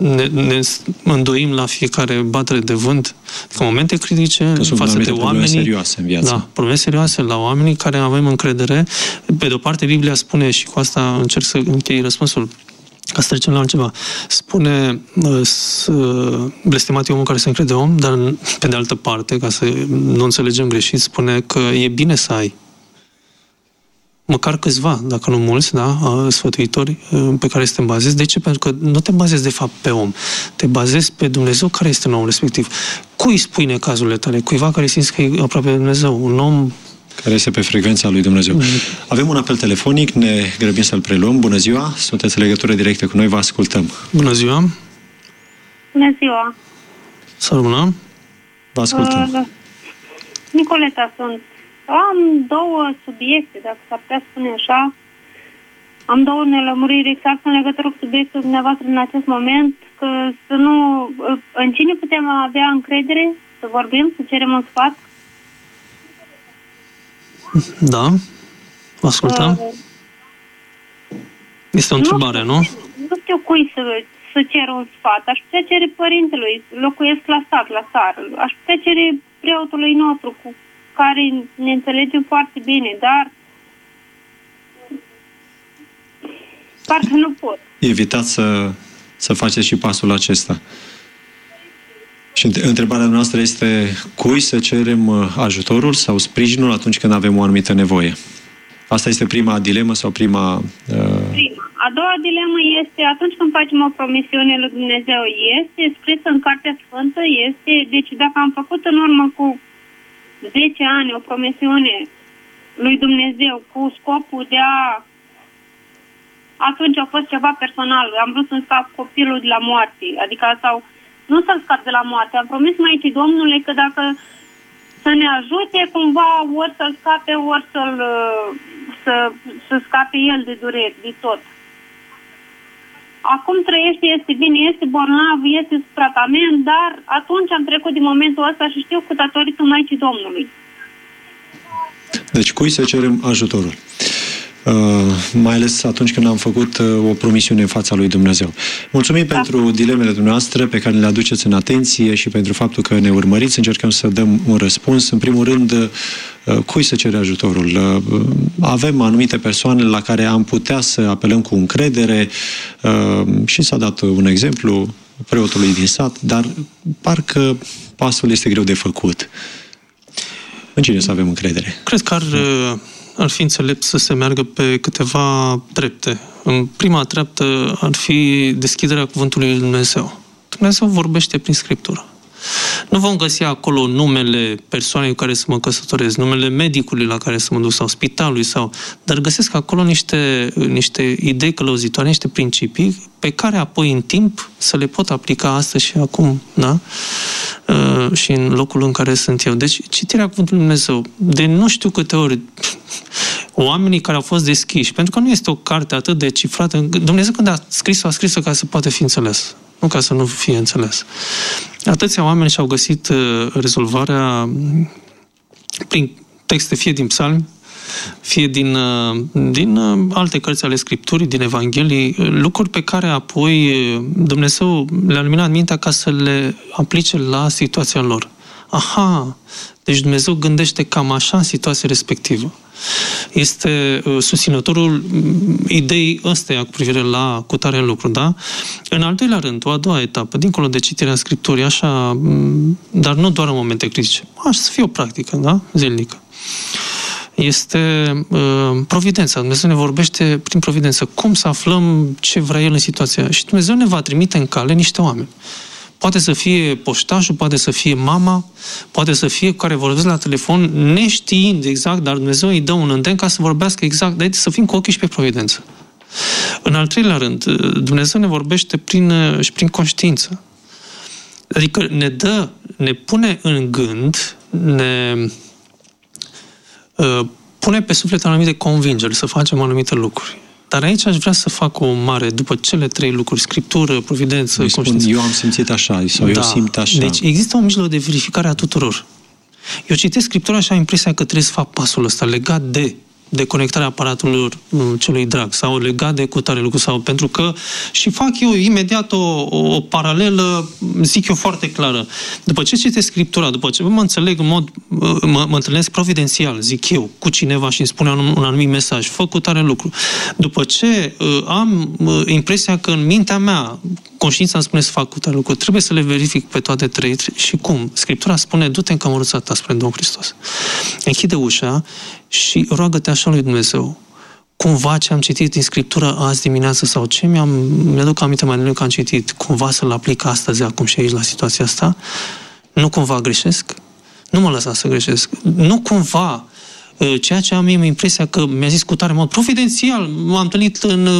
ne îndoim la fiecare batere de vânt, că momente critice față de oamenii serioase în viață. Da, probleme serioase la oamenii care avem încredere. Pe de-o parte, Biblia spune, și cu asta încerc să închei răspunsul, ca să trecem la altceva, spune blestemat e omul care se încrede om, dar pe de altă parte, ca să nu înțelegem greșit, spune că e bine să ai măcar câțiva, dacă nu mulți, da, sfătuitori pe care să te bazezi. De ce? Pentru că nu te bazezi de fapt pe om. Te bazezi pe Dumnezeu care este în omul respectiv. Cui spui necazurile tale? Cuiva care simți că e aproape de Dumnezeu. Un om care este pe frecvența lui Dumnezeu. Avem un apel telefonic, ne grăbim să-l preluăm. Bună ziua, sunteți în legătură directă cu noi, vă ascultăm. Bună ziua! Bună ziua! Să rămână! Vă ascultăm. Nicoleta sunt. Am două subiecte, dacă s-ar putea spune așa. Am două nelămuriri exact în legătură cu subiectul dumneavoastră în acest moment, că să nu... În cine putem avea încredere? Să vorbim, să cerem un sfat? Da, vă ascultăm. Este o întrebare, nu? Nu știu cui să cer un sfat. Aș putea cere părintelui, locuiesc la sat, la țară. Aș putea cere preotului nostru, cu care ne înțelegem foarte bine, dar parcă nu pot. Evitați să faceți și pasul acesta. Și întrebarea noastră este cui să cerem ajutorul sau sprijinul atunci când avem o anumită nevoie? Asta este prima dilemă sau prima... A doua dilemă este atunci când facem o promisiune lui Dumnezeu, este scrisă în Cartea Sfântă, este... Deci dacă am făcut în urmă cu 10 ani o promisiune lui Dumnezeu cu scopul de a... Atunci a fost ceva personal. Am vrut să-mi scap copilul de la moarte. Adică sau nu să-l scap de la moarte. Am promis Maicii Domnului că dacă să ne ajute cumva ori să-l scape, ori să scape el de dureri, de tot. Acum trăiește, este bine, este bolnav, este sub tratament, dar atunci am trecut din momentul ăsta și știu că datorită Maicii Domnului. Deci cui să cerem ajutorul? Mai ales atunci când am făcut o promisiune în fața lui Dumnezeu. Mulțumim pentru dilemele dumneavoastră pe care le aduceți în atenție și pentru faptul că ne urmăriți. Încercăm să dăm un răspuns. În primul rând, cui să cere ajutorul? Avem anumite persoane la care am putea să apelăm cu încredere și s-a dat un exemplu preotului din sat, dar parcă pasul este greu de făcut. În cine să avem încredere? Cred că ar fi înțelept să se meargă pe câteva trepte. În prima treaptă ar fi deschiderea cuvântului lui Dumnezeu. Dumnezeu vorbește prin Scriptură. Nu vom găsi acolo numele persoanei cu care să mă căsătoresc, numele medicului la care să mă duc sau spitalului, dar găsesc acolo niște idei călăuzitoare, niște principii pe care apoi în timp să le pot aplica astăzi și acum, da? Și în locul în care sunt eu. Deci, citirea cuvântului lui Dumnezeu. De nu știu câte ori oamenii care au fost deschiși, pentru că nu este o carte atât de cifrată. Dumnezeu când a scris-o ca să poată fi înțeles, nu ca să nu fie înțeles. Atâția oameni și-au găsit rezolvarea prin texte, fie din psalmi, fie din alte cărți ale Scripturii, din Evanghelii, lucruri pe care apoi Dumnezeu le-a luminat mintea ca să le aplice la situația lor. Aha! Deci Dumnezeu gândește cam așa în situația respectivă. Este susținătorul ideii ăsteia cu privire la cutare lucru, da? În al doilea rând, o a doua etapă, dincolo de citirea Scripturii, așa, dar nu doar în momente critice, să fie o practică, da? Zilnică. Este providența. Dumnezeu ne vorbește prin providență. Cum să aflăm ce vrea El în situația? Și Dumnezeu ne va trimite în cale niște oameni. Poate să fie poștașul, poate să fie mama, poate să fie cu care vorbesc la telefon, neștiind exact, dar Dumnezeu îi dă un îndemn ca să vorbească exact, dar să fim cu ochii și pe providență. În al treilea rând, Dumnezeu ne vorbește și prin conștiință. Adică ne pune în gând, ne pune pe suflet anumite convingeri, să facem anumite lucruri. Dar aici aș vrea să fac o mare, după cele trei lucruri, Scriptură, providență, conștiință. Eu am simțit așa, sau eu simt așa. Deci există un mijloc de verificare a tuturor. Eu citesc Scriptura și am impresia că trebuie să fac pasul ăsta legat de deconectarea aparatului celui drag sau legat de cutare lucru sau pentru că și fac eu imediat o paralelă, zic eu foarte clară. După ce citesc Scriptura, după ce mă înțeleg în mod, mă întâlnesc providențial, zic eu, cu cineva și îmi spune un anumit mesaj, fă cutare lucru. După ce am impresia că în mintea mea conștiința îmi spune să fac cutare lucru, trebuie să le verific pe toate trei și cum? Scriptura spune, du-te în cămăruța ta spre Domnul Hristos. Închide ușa și roagă-te așa lui Dumnezeu. Cumva ce am citit din Scriptură azi dimineață sau ce mi-aduc aminte mai devreme că am citit, cumva să-l aplic astăzi, acum și aici, la situația asta, nu cumva greșesc? Nu mă lăsa să greșesc. Nu cumva ceea ce am impresia că mi-a zis cu tare mod providențial, m-am întâlnit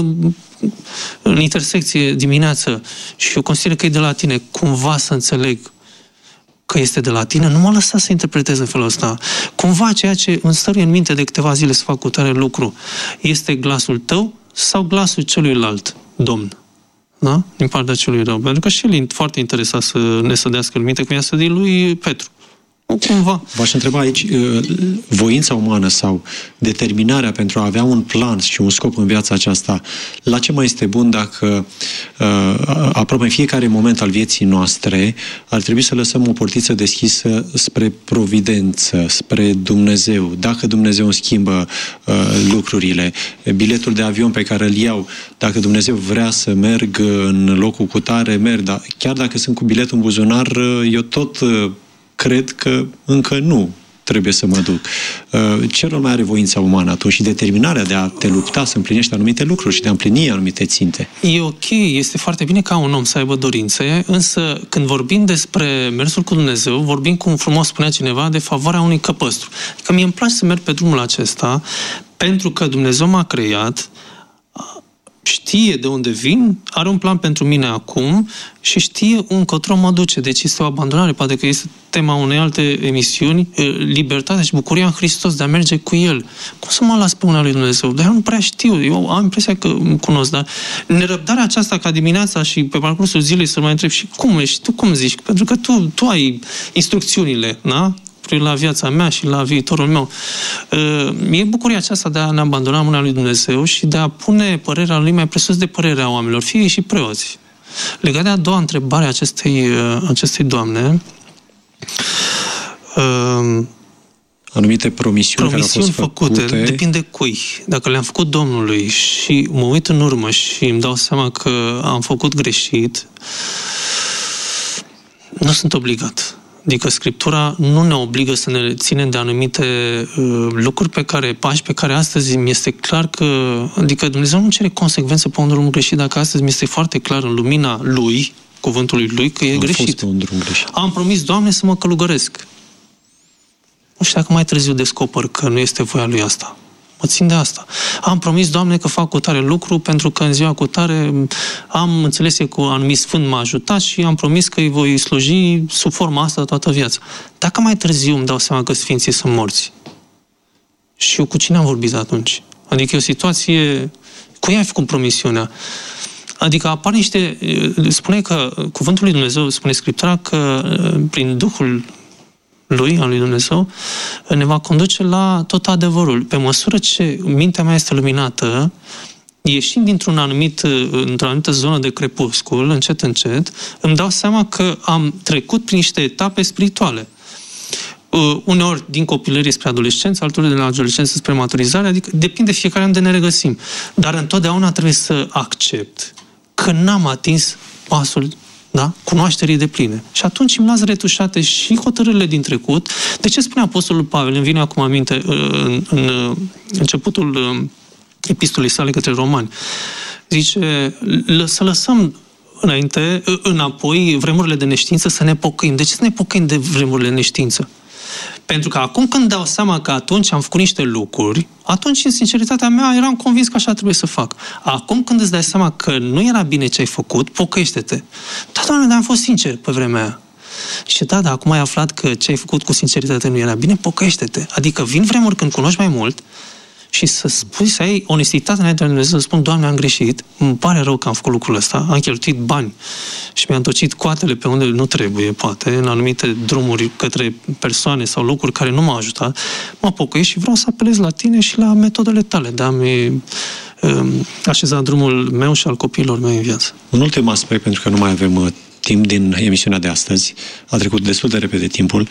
în intersecție dimineață și eu consider că e de la tine, cumva să înțeleg că este de la tine, nu mă lăsa să interpretez în felul ăsta. Cumva ceea ce îmi stăruie în minte de câteva zile să fac cu tare lucru este glasul tău sau glasul celuilalt Domn? Da? Din partea celui rău. Pentru că și el e foarte interesat să ne sădească în minte cum i-a sădit lui Petru. Cumva. V-aș întreba aici, voința umană sau determinarea pentru a avea un plan și un scop în viața aceasta, la ce mai este bun dacă aproape în fiecare moment al vieții noastre ar trebui să lăsăm o portiță deschisă spre providență, spre Dumnezeu. Dacă Dumnezeu îmi schimbă lucrurile, biletul de avion pe care îl iau, dacă Dumnezeu vrea să merg în locul cutare, merg, dar chiar dacă sunt cu biletul în buzunar, eu tot cred că încă nu trebuie să mă duc. Ce rol mai are voința umană atunci și determinarea de a te lupta să împlinești anumite lucruri și de a împlini anumite ținte? E ok, este foarte bine ca un om să aibă dorințe, însă când vorbim despre mersul cu Dumnezeu, vorbim, cum frumos spunea cineva, de favoarea unui căpăstru. Adică mie îmi place să merg pe drumul acesta pentru că Dumnezeu m-a creat, știe de unde vin, are un plan pentru mine acum și știe încotro mă duce. Deci este o abandonare, poate că este tema unei alte emisiuni, libertatea și bucuria în Hristos de a merge cu El. Cum să mă las pe una lui Dumnezeu? Dar eu nu prea știu, eu am impresia că îmi cunosc, dar nerăbdarea aceasta ca dimineața și pe parcursul zilei să mai întreb și cum ești, tu cum zici? Pentru că tu ai instrucțiunile, da? La viața mea și la viitorul meu. E bucuria aceasta de a ne abandona în mâna lui Dumnezeu și de a pune părerea lui mai presus de părerea oamenilor, fie și preoți. Legat de a doua întrebare a acestei doamne, anumite promisiuni care au fost făcute, depinde cui. Dacă le-am făcut Domnului și mă uit în urmă și îmi dau seama că am făcut greșit, nu sunt obligat. Adică Scriptura nu ne obligă să ne ținem de anumite lucruri pași pe care astăzi mi este clar că, adică Dumnezeu nu cere consecvențe pe un drum greșit, dacă astăzi mi este foarte clar în lumina Lui, cuvântului Lui, că e greșit. Am promis, Doamne, să mă călugăresc. Nu știu dacă mai târziu descoper că nu este voia Lui asta. Mă țin de asta. Am promis, Doamne, că fac cu tare lucru pentru că în ziua cu tare am înțeles că un anumit sfânt m-a ajutat și am promis că îi voi sluji sub forma asta toată viața. Dacă mai târziu îmi dau seama că sfinții sunt morți, și eu cu cine am vorbit atunci? Adică e o situație... Cui ai făcut promisiunea? Adică apar niște... Spune că cuvântul lui Dumnezeu, spune Scriptura, că prin Duhul Lui, al lui Dumnezeu, ne va conduce la tot adevărul. Pe măsură ce mintea mea este luminată, ieșind într-o anumită zonă de crepuscul, încet, îmi dau seama că am trecut prin niște etape spirituale. Uneori din copilărie spre adolescență, altor de la adolescență spre maturizare, adică depinde fiecare an de ne regăsim. Dar întotdeauna trebuie să accept că n-am atins pasul, da? Cunoașterii depline. Și atunci îmi las retușate și hotărârile din trecut. De ce spune Apostolul Pavel, îmi vine acum aminte, în începutul epistolei sale către romani, zice, să lăsăm înapoi vremurile de neștiință, să ne pocăim. De ce să ne pocăim de vremurile de neștiință? Pentru că acum când dau seama că atunci am făcut niște lucruri, atunci, în sinceritatea mea, eram convins că așa trebuie să fac. Acum când îți dai seama că nu era bine ce ai făcut, pocăiește-te. Da, Doamne, dar am fost sincer pe vremea aia. Și da, dar acum ai aflat că ce ai făcut cu sinceritate nu era bine, pocăiește-te. Adică vin vremuri când cunoști mai mult și să spui, să ai onestitate înaintea lui Dumnezeu, să spun, Doamne, am greșit, îmi pare rău că am făcut lucrul ăsta, am cheltuit bani și mi-am tocit coatele pe unde nu trebuie, poate, în anumite drumuri către persoane sau locuri care nu m-au ajutat, mă pocăiesc și vreau să apelez la tine și la metodele tale de a-mi așeza drumul meu și al copiilor mei în viață. Un ultim aspect, pentru că nu mai avem timp din emisiunea de astăzi, a trecut destul de repede timpul,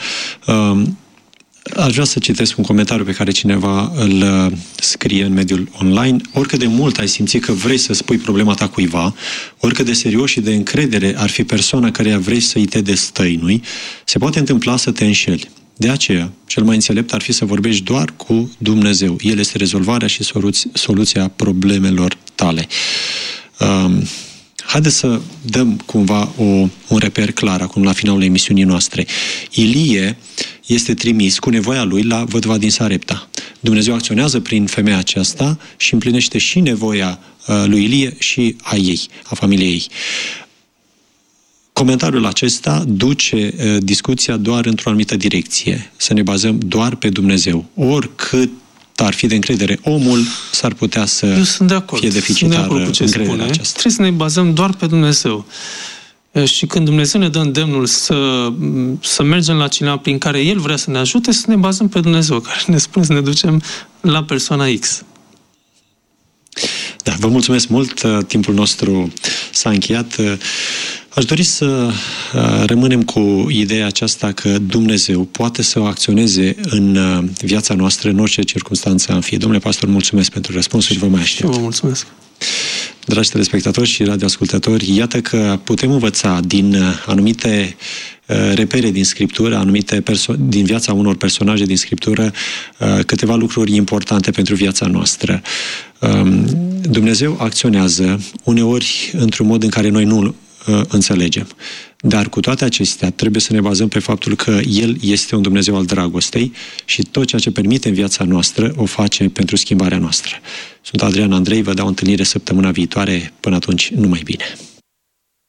aș vrea să citesc un comentariu pe care cineva îl scrie în mediul online. Oricât de mult ai simțit că vrei să spui problema ta cuiva, oricât de serios și de încredere ar fi persoana căreia vrei să-i te destăinui, se poate întâmpla să te înșeli. De aceea, cel mai înțelept ar fi să vorbești doar cu Dumnezeu. El este rezolvarea și soluția problemelor tale. Haideți să dăm cumva un reper clar acum la finalul emisiunii noastre. Ilie este trimis cu nevoia lui la vădva din Sarepta. Dumnezeu acționează prin femeia aceasta și împlinește și nevoia lui Ilie și a ei, a familiei ei. Comentariul acesta duce discuția doar într-o anumită direcție. Să ne bazăm doar pe Dumnezeu. Oricât ar fi de încredere omul, s-ar putea să fie deficitar încrederea aceasta. Trebuie să ne bazăm doar pe Dumnezeu. Și când Dumnezeu ne dă îndemnul să mergem la cineva prin care El vrea să ne ajute, să ne bazăm pe Dumnezeu, care ne spune să ne ducem la persoana X. Da, vă mulțumesc mult. Timpul nostru s-a încheiat. Aș dori să rămânem cu ideea aceasta că Dumnezeu poate să acționeze în viața noastră, în orice circunstanță am fi. Domnule pastor, mulțumesc pentru răspunsuri, vă mai aștept. Și vă mulțumesc. Dragi telespectatori și radioascultători, iată că putem învăța din anumite repere din Scriptură, din viața unor personaje din Scriptură, câteva lucruri importante pentru viața noastră. Dumnezeu acționează uneori într-un mod în care noi nu înțelegem. Dar cu toate acestea trebuie să ne bazăm pe faptul că El este un Dumnezeu al dragostei și tot ceea ce permite în viața noastră o face pentru schimbarea noastră. Sunt Adrian Andrei, vă dau întâlnire săptămâna viitoare. Până atunci, numai bine!